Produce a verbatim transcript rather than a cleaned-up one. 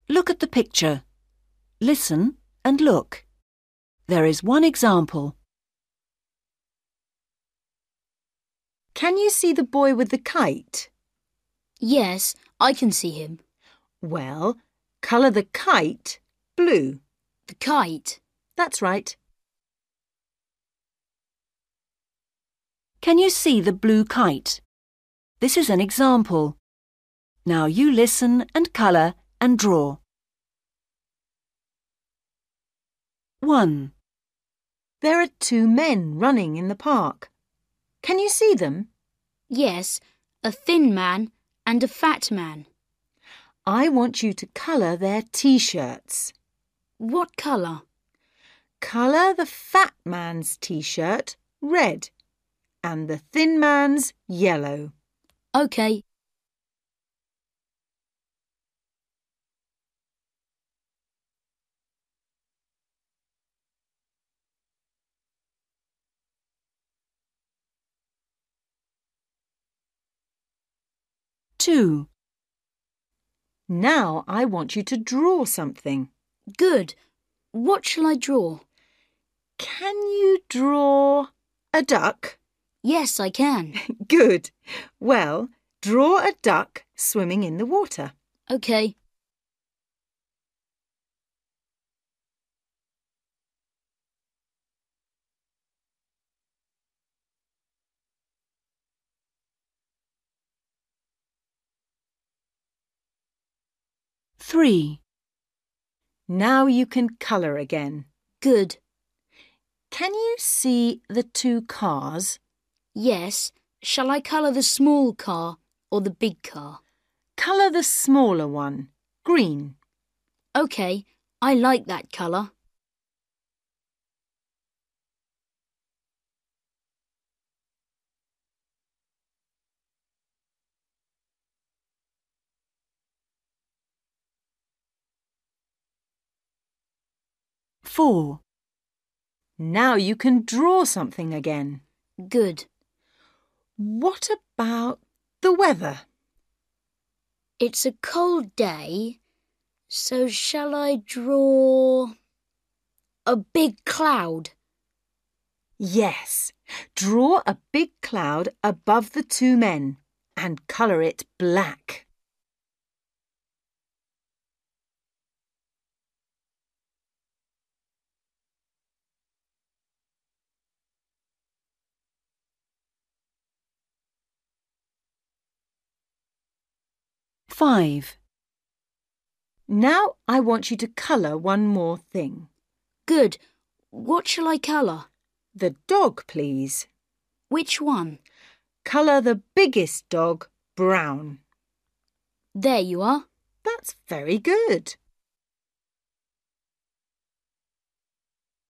Look at the picture. Listen and look. There is one example. Can you see the boy with the kite? Yes, I can see him. Well, colour the kite blue. The kite. That's right. Can you see the blue kite? This is an example. Now you listen and colour and draw. one. There are two men running in the park. Can you see them? Yes, a thin man and a fat man. I want you to colour their T-shirts. What colour? Colour the fat man's T-shirt red and the thin man's yellow. OK. two. Now I want you to draw something. Good. What shall I draw? Can you draw a duck? Yes, I can. Good. Well, draw a duck swimming in the water. OK. three. Now you can colour again. Good. Can you see the two cars? Yes. Shall I colour the small car or the big car? Colour the smaller one, green. OK. I like that colour. four. Now you can draw something again. Good. What about the weather? It's a cold day, so shall I draw a big cloud? Yes. Draw a big cloud above the two men and colour it black. five. Now I want you to colour one more thing. Good. What shall I colour? The dog, please. Which one? Colour the biggest dog brown. There you are. That's very good.